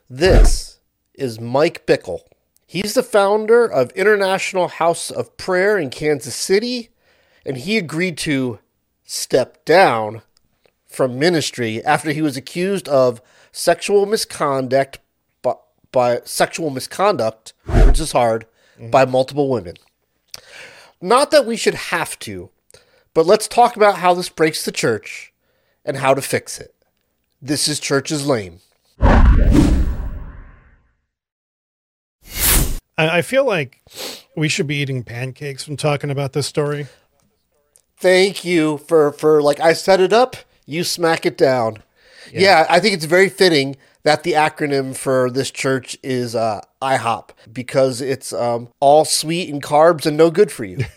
This is Mike Bickle. He's the founder of International House of Prayer in Kansas City, and he agreed to step down from ministry after he was accused of sexual misconduct, which is hard, by multiple women. Not that we should have to, but let's talk about how this breaks the church and how to fix it. This is Church is Lame. I feel like we should be eating pancakes from talking about this story. Thank you for like, I set it up, you smack it down. Yeah, I think it's very fitting that the acronym for this church is IHOP, because it's all sweet and carbs and no good for you.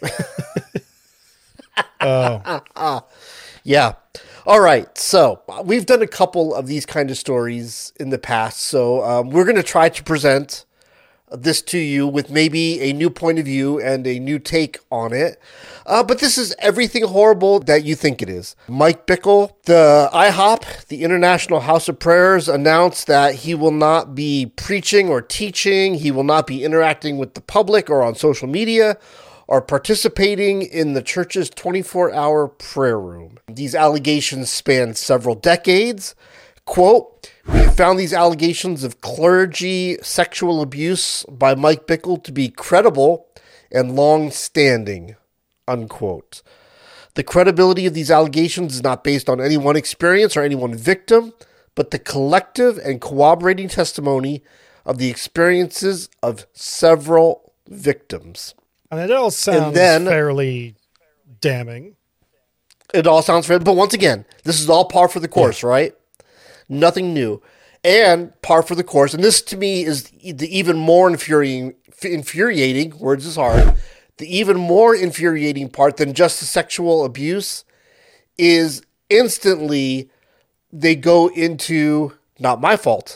Oh. Yeah. All right. So we've done a couple of these kind of stories in the past. So we're going to try to present this to you with maybe a new point of view and a new take on it. But this is everything horrible that you think it is. Mike Bickle, the IHOP, the International House of Prayers, announced that he will not be preaching or teaching. He will not be interacting with the public or on social media or participating in the church's 24-hour prayer room. These allegations span several decades. Quote, "We found these allegations of clergy sexual abuse by Mike Bickle to be credible and long-standing," unquote. The credibility of these allegations is not based on any one experience or any one victim, but the collective and corroborating testimony of the experiences of several victims. And it all sounds fairly damning. It all sounds fair, but once again, this is all par for the course, right? Nothing new. And par for the course, and this to me is the even more infuriating, words is hard, the even more infuriating part than just the sexual abuse is instantly they go into, not my fault.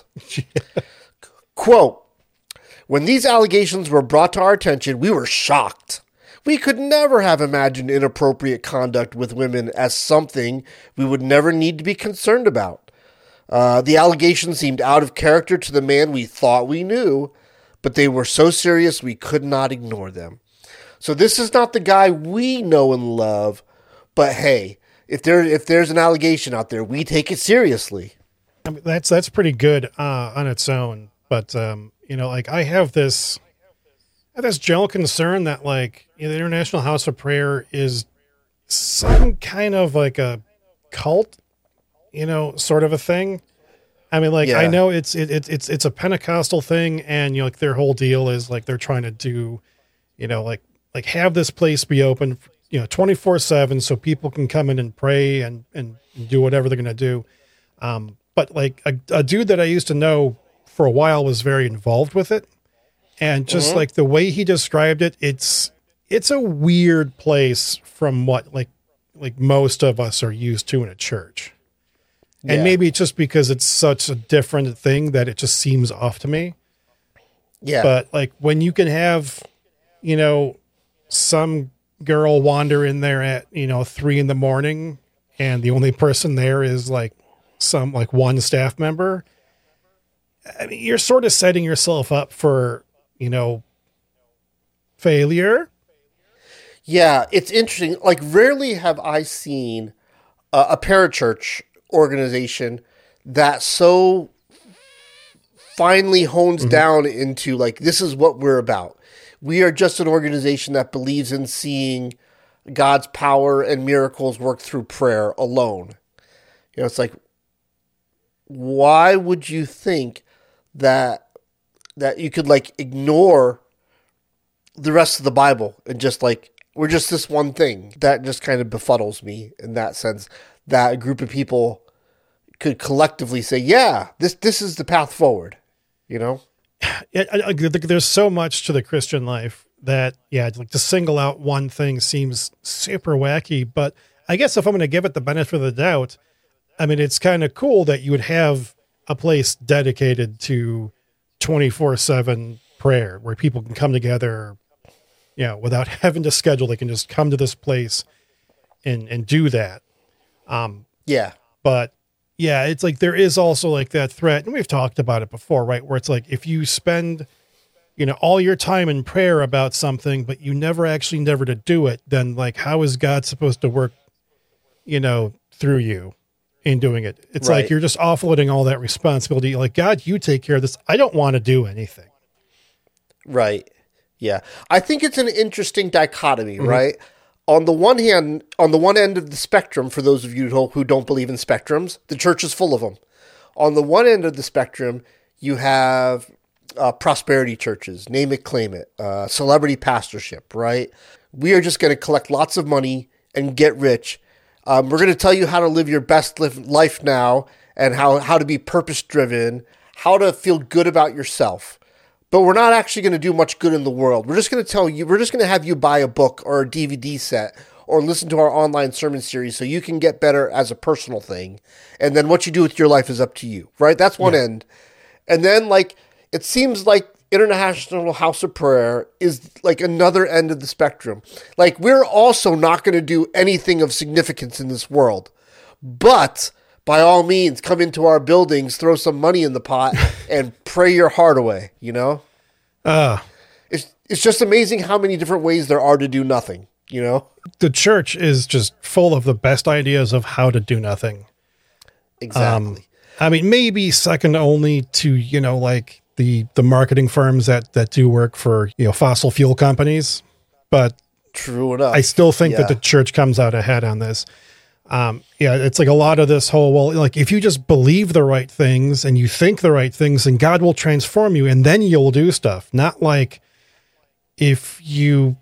Quote, "When these allegations were brought to our attention, we were shocked. We could never have imagined inappropriate conduct with women as something we would never need to be concerned about. The allegations seemed out of character to the man we thought we knew, but they were so serious we could not ignore them." So this is not the guy we know and love, but hey, if there's an allegation out there, we take it seriously. I mean, that's pretty good on its own, but like I have this general concern that like the International House of Prayer is some kind of like a cult, sort of a thing. I mean, like, yeah. I know it's a Pentecostal thing, and like their whole deal is like they're trying to do, like have this place be open, 24/7, so people can come in and pray and do whatever they're gonna do. But like a dude that I used to know for a while was very involved with it, and just like the way he described it, it's a weird place from what like most of us are used to in a church. And maybe it's just because it's such a different thing that it just seems off to me. Yeah. But like when you can have, some girl wander in there at, 3 a.m. and the only person there is like one staff member. I mean, you're sort of setting yourself up for, failure. Yeah. It's interesting. Like rarely have I seen a parachurch organization that so finely hones down into like, this is what we're about. We are just an organization that believes in seeing God's power and miracles work through prayer alone. It's like, why would you think that you could like ignore the rest of the Bible and just like, we're just this one thing? That just kind of befuddles me in that sense, that a group of people could collectively say, yeah, this is the path forward, There's so much to the Christian life that, like to single out one thing seems super wacky, but I guess if I'm going to give it the benefit of the doubt, I mean, it's kind of cool that you would have a place dedicated to 24/7 prayer where people can come together, without having to schedule. They can just come to this place and do that. Yeah. But Yeah, it's like there is also like that threat, and we've talked about it before, right? Where it's like if you spend, all your time in prayer about something, but you never to do it, then like how is God supposed to work, through you in doing it? It's Right. like you're just offloading all that responsibility. Like, God, you take care of this. I don't want to do anything. Right. Yeah. I think it's an interesting dichotomy, right? On the one hand, on the one end of the spectrum, for those of you who don't believe in spectrums, the church is full of them. On the one end of the spectrum, you have prosperity churches, name it, claim it, celebrity pastorship, right? We are just going to collect lots of money and get rich. We're going to tell you how to live your best life now and how to be purpose-driven, how to feel good about yourself. But we're not actually going to do much good in the world. We're just going to tell you, we're just going to have you buy a book or a DVD set or listen to our online sermon series so you can get better as a personal thing. And then what you do with your life is up to you, right? That's one end. And then it seems like International House of Prayer is like another end of the spectrum. Like we're also not going to do anything of significance in this world, but by all means, come into our buildings, throw some money in the pot, and pray your heart away, It's just amazing how many different ways there are to do nothing, The church is just full of the best ideas of how to do nothing. Exactly. I mean, maybe second only to, like the marketing firms that do work for, fossil fuel companies. But true enough. I still think that the church comes out ahead on this. It's like a lot of this whole, like if you just believe the right things and you think the right things, then God will transform you and then you'll do stuff. Not like if you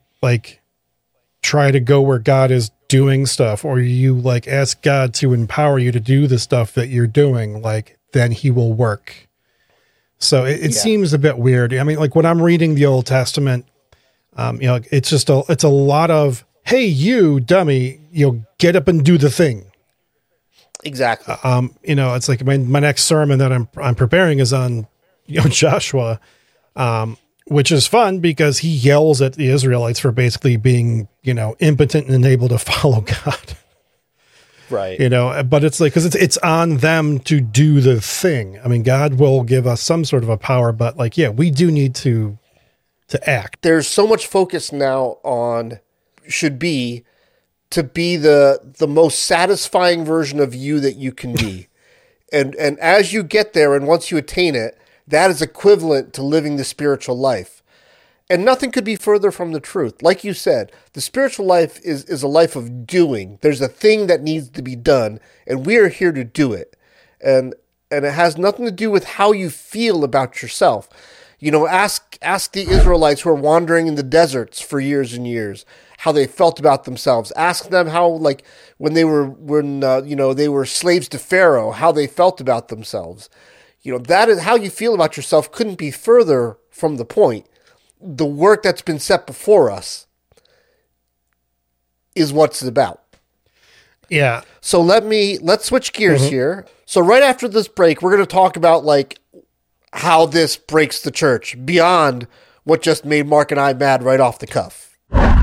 try to go where God is doing stuff, or you ask God to empower you to do the stuff that you're doing, then he will work. So it seems a bit weird. I mean, when I'm reading the Old Testament, it's just it's a lot of, hey, you dummy, get up and do the thing. Exactly. It's like my next sermon that I'm preparing is on, Joshua, which is fun because he yells at the Israelites for basically being, impotent and unable to follow God. Right. But it's like, cause it's on them to do the thing. I mean, God will give us some sort of a power, but we do need to act. There's so much focus now on should be to be the most satisfying version of you that you can be. And as you get there and once you attain it, that is equivalent to living the spiritual life. And nothing could be further from the truth. Like you said, the spiritual life is a life of doing. There's a thing that needs to be done, and we are here to do it. And it has nothing to do with how you feel about yourself. Ask the Israelites who are wandering in the deserts for years and years how they felt about themselves. Ask them how, when they were slaves to Pharaoh, how they felt about themselves. That is how you feel about yourself couldn't be further from the point. The work that's been set before us is what's about. Yeah. So let's switch gears here. So right after this break, we're going to talk about how this breaks the church beyond what just made Mark and I mad right off the cuff.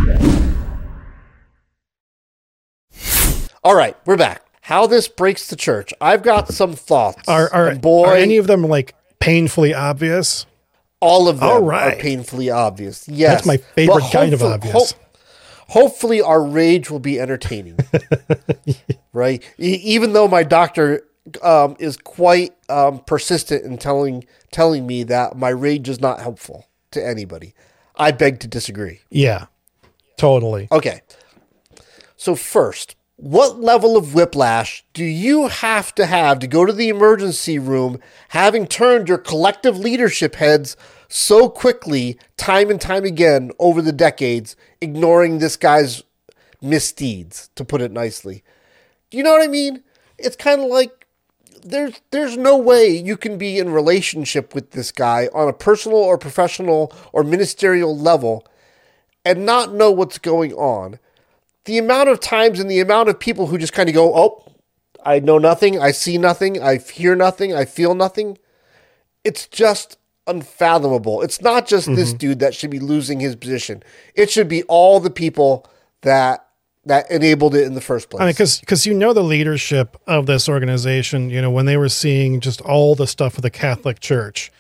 All right, we're back. How this breaks the church. I've got some thoughts. Are any of them painfully obvious? All of them are painfully obvious. Yes. That's my favorite kind of obvious. Hopefully our rage will be entertaining. Right? Even though my doctor is quite persistent in telling me that my rage is not helpful to anybody. I beg to disagree. Yeah, totally. Okay. So first, what level of whiplash do you have to go to the emergency room having turned your collective leadership heads so quickly, time and time again over the decades, ignoring this guy's misdeeds, to put it nicely? Do you know what I mean? It's kind of like there's no way you can be in relationship with this guy on a personal or professional or ministerial level and not know what's going on. The amount of times and the amount of people who just kind of go, oh, I know nothing, I see nothing, I hear nothing, I feel nothing. It's just unfathomable. It's not just this dude that should be losing his position. It should be all the people that that enabled it in the first place. I mean, because the leadership of this organization, when they were seeing just all the stuff with the Catholic Church,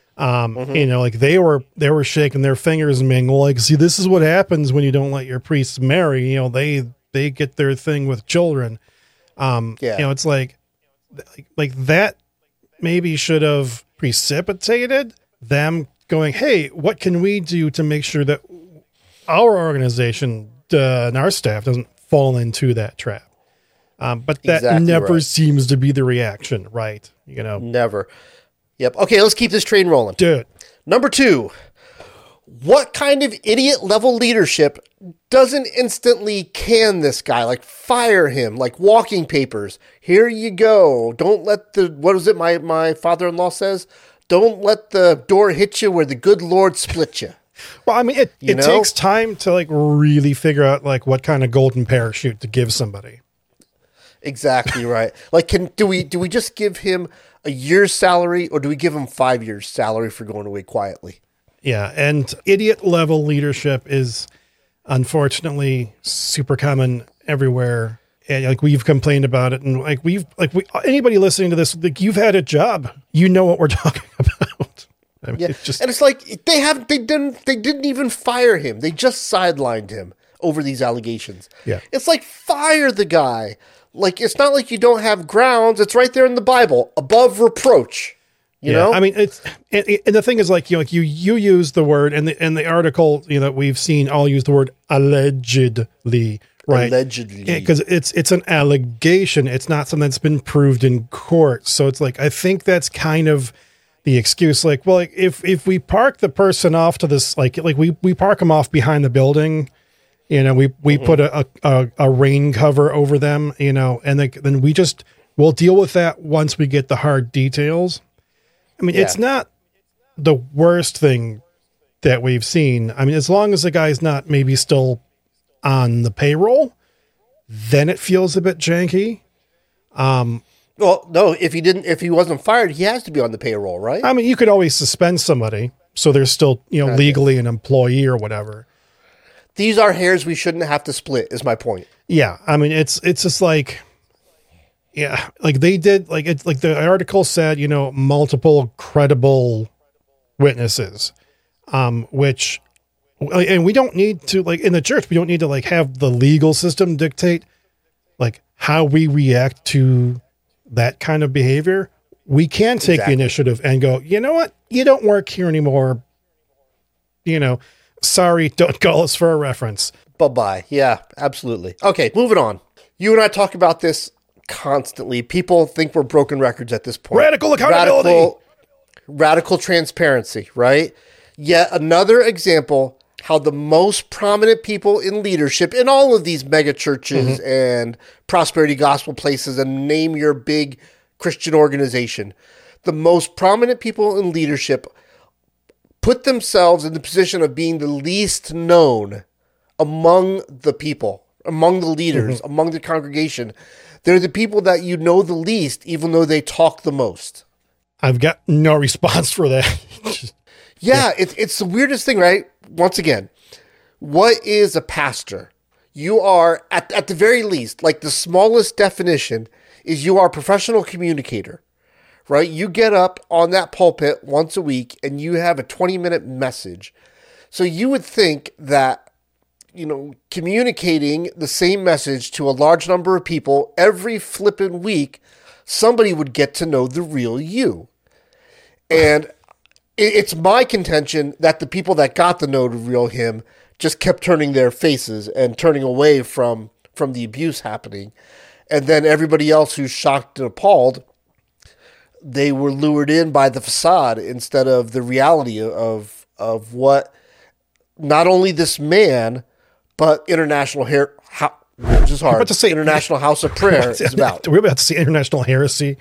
like they were shaking their fingers and being like, see, this is what happens when you don't let your priests marry. They get their thing with children. It's like that maybe should have precipitated them going, hey, what can we do to make sure that our organization and our staff doesn't fall into that trap? But that Exactly never right. seems to be the reaction, right? Never. Yep. Okay, let's keep this train rolling. Dude. Number 2, what kind of idiot level leadership doesn't instantly can this guy, like fire him, like walking papers? Here you go. Don't let what is it my father-in-law says? Don't let the door hit you where the good Lord split you. Well, I mean, it takes time to like really figure out like what kind of golden parachute to give somebody. Exactly right. Like, do we just give him a year's salary, or do we give him 5 years salary for going away quietly? Yeah, and idiot level leadership is unfortunately super common everywhere. And like we've complained about it, and anybody listening to this, like you've had a job, you know what we're talking about. I mean, Yeah, and it's like they didn't even fire him. They just sidelined him over these allegations. Yeah, it's like fire the guy. Like, it's not like you don't have grounds. It's right there in the Bible, above reproach. You know? I mean, it's and the thing is, like you use the word, and the article that we've seen all use the word allegedly, right? Allegedly, because it's an allegation. It's not something that's been proved in court. So it's like, I think that's kind of the excuse. Like, well, like, if we park the person off to this, like we park them off behind the building. We put a rain cover over them, and then we'll deal with that once we get the hard details. I mean, It's not the worst thing that we've seen. I mean, as long as the guy's not maybe still on the payroll, then it feels a bit janky. Well, no, if he wasn't fired, he has to be on the payroll, right? I mean, you could always suspend somebody so they're still, legally an employee or whatever. These are hairs we shouldn't have to split, is my point. Yeah. I mean, it's just like, yeah, like they did, like it's like the article said, multiple credible witnesses, which, and we don't need to, like in the church, we don't need to like have the legal system dictate like how we react to that kind of behavior. We can take the initiative and go, you know what? You don't work here anymore. Sorry, don't call us for a reference. Bye-bye. Yeah, absolutely. Okay, moving on. You and I talk about this constantly. People think we're broken records at this point. Radical accountability. Radical transparency, right? Yet another example how the most prominent people in leadership in all of these mega churches and prosperity gospel places, and name your big Christian organization, the most prominent people in leadership put themselves in the position of being the least known among the people, among the leaders, among the congregation. They're the people that you know the least, even though they talk the most. I've got no response for that. Yeah, it's the weirdest thing, right? Once again, what is a pastor? You are, at the very least, like the smallest definition is you are a professional communicator. Right? You get up on that pulpit once a week and you have a 20-minute message. So you would think that, communicating the same message to a large number of people every flippin' week, somebody would get to know the real you. And it's my contention that the people that got to know the real him just kept turning their faces and turning away from the abuse happening. And then everybody else who's shocked and appalled, they were lured in by the facade instead of the reality of what not only this man, but International which is hard. About to say, International House of Prayer is about. We're about to see international heresy.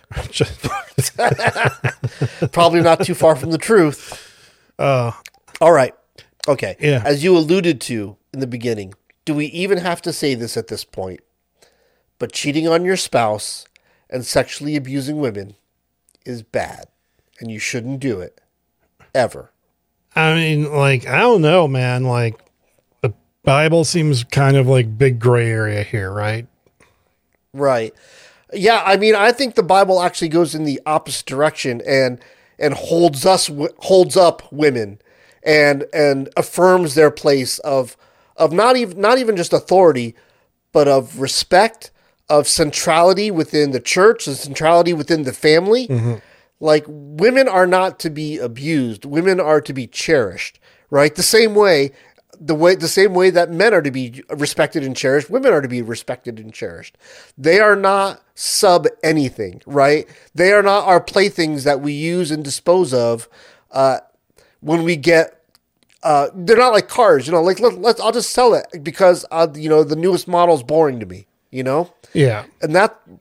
Probably not too far from the truth. All right. Okay. Yeah. As you alluded to in the beginning, do we even have to say this at this point? But cheating on your spouse and sexually abusing women is bad, and you shouldn't do it ever. I mean, like, I don't know, man. Like, Bible seems kind of like big gray area here, right? Right. Yeah, I mean, I think the Bible actually goes in the opposite direction and holds up women and affirms their place of not even just authority, but of respect, of centrality within the church, and centrality within the family. Mm-hmm. Like, women are not to be abused. Women are to be cherished, right? The same way that men are to be respected and cherished, women are to be respected and cherished. They are not sub anything, right? They are not our playthings that we use and dispose of when we get. They're not like cars, like I'll just sell it because the newest model is boring to me, Yeah. And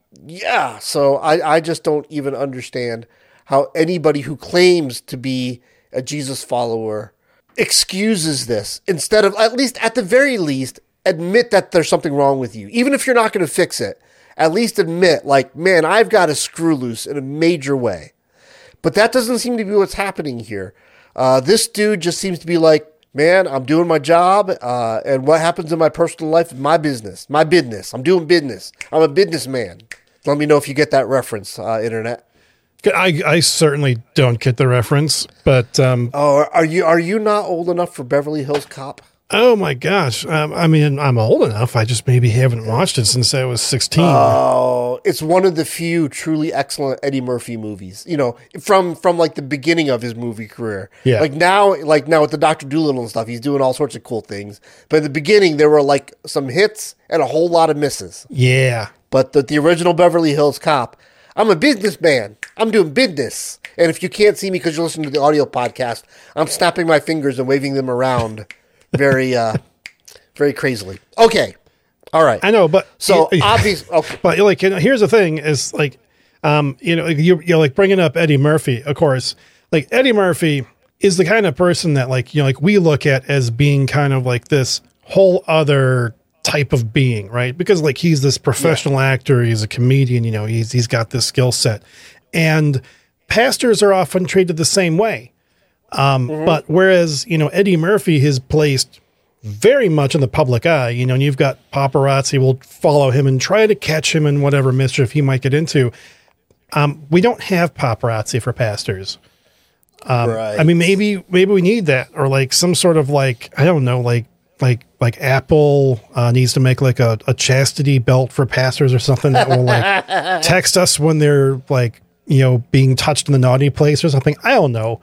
so I just don't even understand how anybody who claims to be a Jesus follower excuses this instead of, at the very least, admit that there's something wrong with you. Even if you're not going to fix it, at least admit, like, man, I've got a screw loose in a major way. But that doesn't seem to be what's happening here. This dude just seems to be like, man, I'm doing my job, and what happens in my personal life is my business. My business. I'm doing business. I'm a businessman. Let me know if you get that reference, Internet. I certainly don't get the reference, but are you not old enough for Beverly Hills Cop? Oh my gosh! I mean, I'm old enough. I just maybe haven't watched it since I was 16. Oh, it's one of the few truly excellent Eddie Murphy movies. From like the beginning of his movie career. Yeah. Like now with the Dr. Dolittle and stuff, he's doing all sorts of cool things. But in the beginning, there were like some hits and a whole lot of misses. Yeah. But the original Beverly Hills Cop. I'm a businessman. I'm doing business. And if you can't see me because you're listening to the audio podcast, I'm snapping my fingers and waving them around very, very crazily. Okay. All right. I know, but so obvious. Okay. But here's the thing: is like, you're like bringing up Eddie Murphy. Of course, like Eddie Murphy is the kind of person that we look at as being kind of like this whole other type of being, right? Because he's this professional actor, he's a comedian, he's got this skill set, and pastors are often treated the same way. But whereas, Eddie Murphy is placed very much in the public eye, and you've got paparazzi will follow him and try to catch him in whatever mischief he might get into. We don't have paparazzi for pastors. Right. I mean, maybe we need that, or some sort of I don't know, like Apple needs to make a chastity belt for pastors or something that will text us when they're being touched in the naughty place or something. I don't know.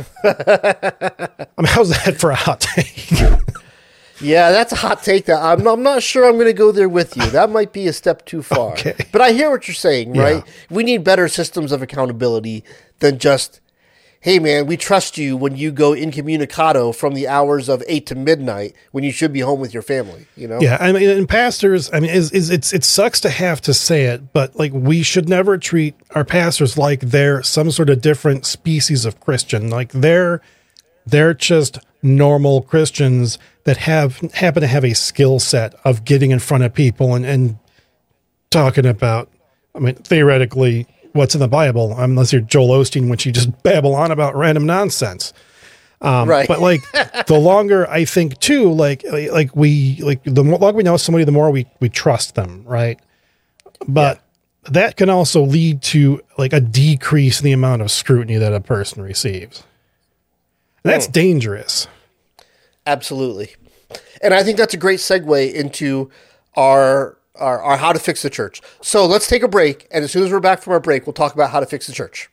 I mean, how's that for a hot take? Yeah, that's a hot take. That I'm not sure I'm going to go there with you. That might be a step too far. Okay. But I hear what you're saying, right? Yeah. We need better systems of accountability than just, hey, man, we trust you when you go incommunicado from the hours of 8 to midnight when you should be home with your family, Yeah, I mean, and pastors, I mean, it sucks to have to say it, but we should never treat our pastors like they're some sort of different species of Christian. They're just normal Christians that happen to have a skill set of getting in front of people and talking about, I mean, theoretically, what's in the Bible, unless you're Joel Osteen, which you just babble on about random nonsense. Right. But the longer I think too, the longer we know somebody, the more we trust them. Right. But that can also lead to a decrease in the amount of scrutiny that a person receives. And that's dangerous. Absolutely. And I think that's a great segue into our how to fix the church. So let's take a break, and as soon as we're back from our break, we'll talk about how to fix the church.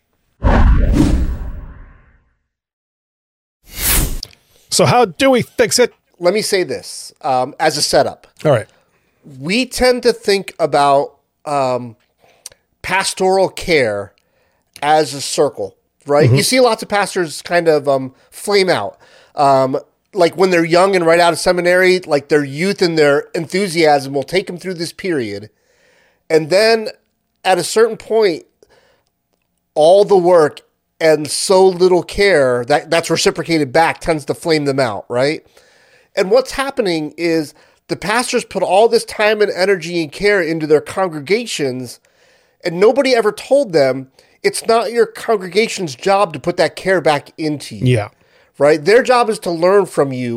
So how do we fix it? Let me say this as a setup. All right. We tend to think about pastoral care as a circle, right? Mm-hmm. You see lots of pastors kind of flame out. When they're young and right out of seminary, their youth and their enthusiasm will take them through this period. And then at a certain point, all the work and so little care that's reciprocated back tends to flame them out, right? And what's happening is the pastors put all this time and energy and care into their congregations, and nobody ever told them it's not your congregation's job to put that care back into you. Yeah. Right? Their job is to learn from you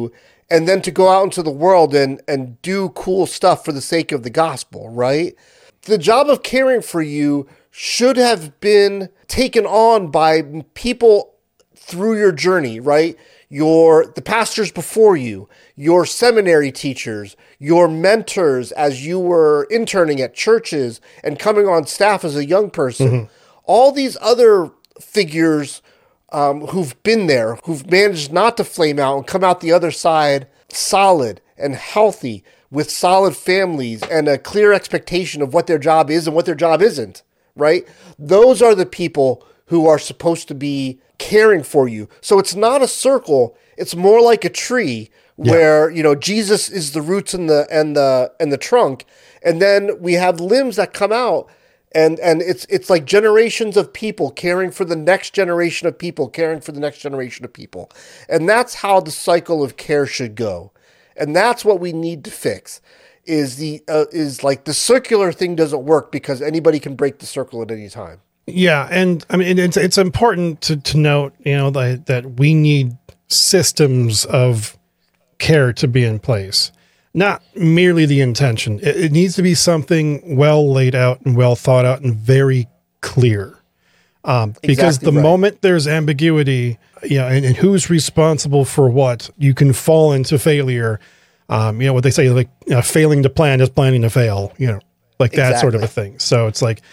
and then to go out into the world and do cool stuff for the sake of the gospel, right? The job of caring for you should have been taken on by people through your journey, right? The pastors before you, your seminary teachers, your mentors as you were interning at churches and coming on staff as a young person, all these other figures who've been there, who've managed not to flame out and come out the other side solid and healthy with solid families and a clear expectation of what their job is and what their job isn't, right? Those are the people who are supposed to be caring for you. So it's not a circle. It's more like a tree where, Jesus is the roots and the trunk. And then we have limbs that come out and it's like generations of people caring for the next generation of people, caring for the next generation of people. And that's how the cycle of care should go. And that's what we need to fix is like the circular thing doesn't work because anybody can break the circle at any time. Yeah. And I mean, it's important to note, that we need systems of care to be in place, not merely the intention. It needs to be something well laid out and well thought out and very clear. Because the moment there's ambiguity, and who's responsible for what, you can fall into failure. What they say, like failing to plan is planning to fail, like that sort of a thing. So it's like,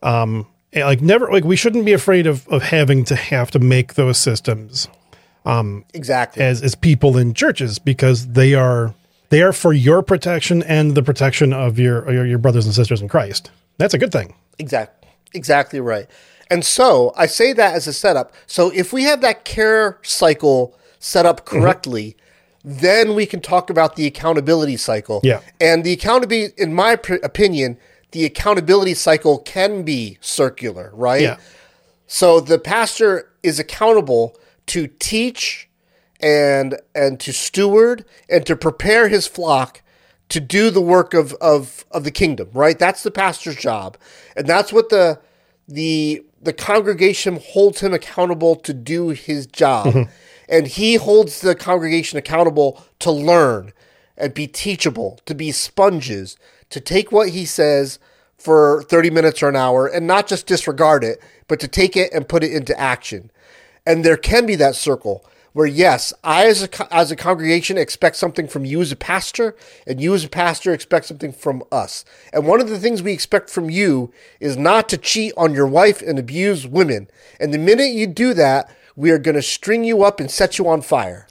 we shouldn't be afraid of having to make those systems. As people in churches, because they are for your protection and the protection of your brothers and sisters in Christ. That's a good thing. Exactly right. And so I say that as a setup. So if we have that care cycle set up correctly, then we can talk about the accountability cycle. Yeah. And the accountability, in my opinion, the accountability cycle can be circular, right? Yeah. So the pastor is accountable to teach and to steward and to prepare his flock to do the work of the kingdom, right? That's the pastor's job. And that's what the congregation holds him accountable to do his job. And he holds the congregation accountable to learn and be teachable, to be sponges, to take what he says for 30 minutes or an hour and not just disregard it, but to take it and put it into action. And there can be that circle where, yes, I as a congregation expect something from you as a pastor, and you as a pastor expect something from us. And one of the things we expect from you is not to cheat on your wife and abuse women. And the minute you do that, we are going to string you up and set you on fire.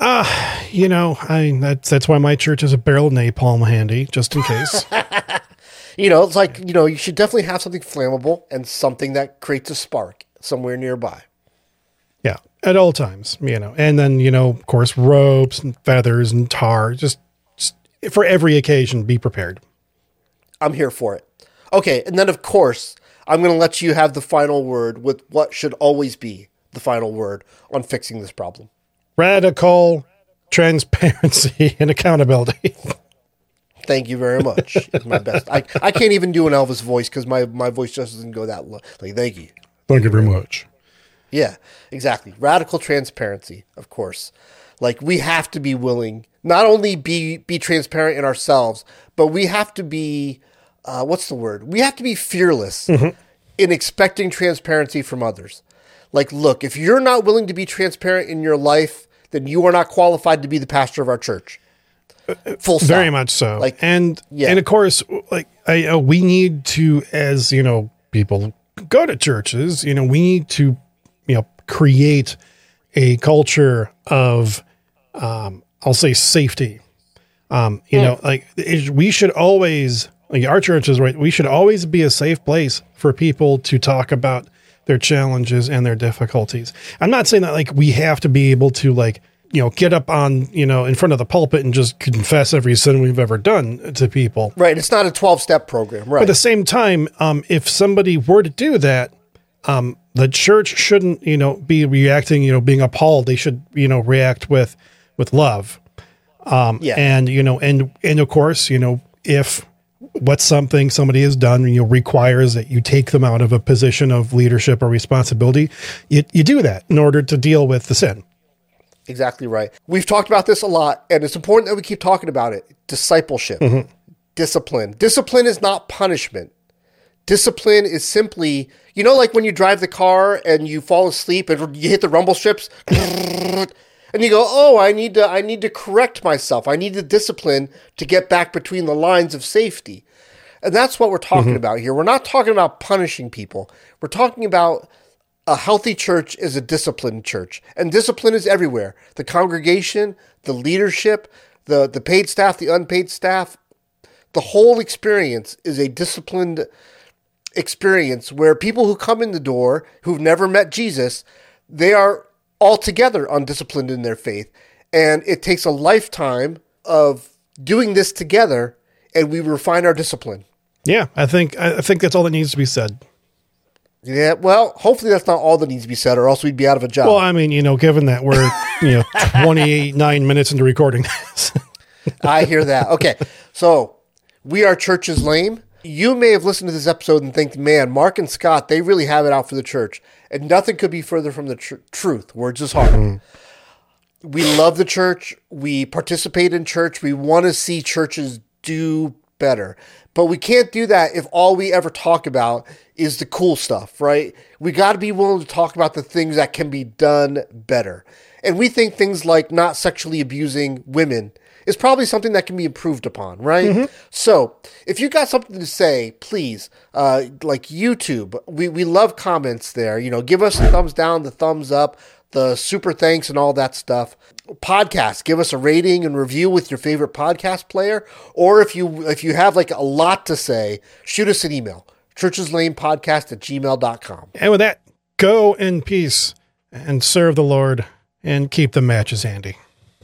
That's why my church has a barrel of napalm handy, just in case. It's like, you should definitely have something flammable and something that creates a spark somewhere nearby. Yeah, at all times, and then, of course, ropes and feathers and tar, just for every occasion, be prepared. I'm here for it. Okay. And then of course, I'm going to let you have the final word with what should always be the final word on fixing this problem. Radical transparency and accountability. Thank you very much. It's my best. I can't even do an Elvis voice because my voice just doesn't go that low. Like, thank you. Thank you very much. Yeah, exactly. Radical transparency, of course. Like, we have to be willing, not only be transparent in ourselves, but we have to be, what's the word? We have to be fearless in expecting transparency from others. Like, look, if you're not willing to be transparent in your life, then you are not qualified to be the pastor of our church. Full stop. Very much so. Like, and of course, like we need to, as people go to churches, we need to, create a culture of, I'll say safety. We should always, our church is right. We should always be a safe place for people to talk about their challenges and their difficulties. I'm not saying that we have to be able to get up on, in front of the pulpit and just confess every sin we've ever done to people. Right. It's not a 12-step program. Right. But at the same time, if somebody were to do that, the church shouldn't, be reacting, being appalled. They should, react with love. And of course, if something somebody has done, requires that you take them out of a position of leadership or responsibility, you do that in order to deal with the sin. Exactly right. We've talked about this a lot, and it's important that we keep talking about it. Discipleship, discipline. Discipline is not punishment. Discipline is simply, like when you drive the car and you fall asleep and you hit the rumble strips, and you go, "Oh, I need to correct myself. I need the discipline to get back between the lines of safety." And that's what we're talking about here. We're not talking about punishing people. We're talking about a healthy church is a disciplined church. And discipline is everywhere. The congregation, the leadership, the paid staff, the unpaid staff, the whole experience is a disciplined experience where people who come in the door who've never met Jesus, they are altogether undisciplined in their faith. And it takes a lifetime of doing this together, and we refine our discipline. Yeah, I think that's all that needs to be said. Yeah, well, hopefully that's not all that needs to be said, or else we'd be out of a job. Well, I mean, given that we're 29 minutes into recording this. I hear that. Okay, so we are Church is Lame. You may have listened to this episode and think, man, Mark and Scott, they really have it out for the church. And nothing could be further from the truth. Words is hard. We love the church. We participate in church. We want to see churches do better. But we can't do that if all we ever talk about is the cool stuff, right? We got to be willing to talk about the things that can be done better. And we think things like not sexually abusing women is probably something that can be improved upon, right? So if you got something to say, please, like YouTube, we love comments there. Give us a thumbs down, the thumbs up, the super thanks and all that stuff. Podcast, give us a rating and review with your favorite podcast player. Or if you have like a lot to say, shoot us an email, churcheslamepodcast@gmail.com. And with that, go in peace and serve the Lord and keep the matches handy.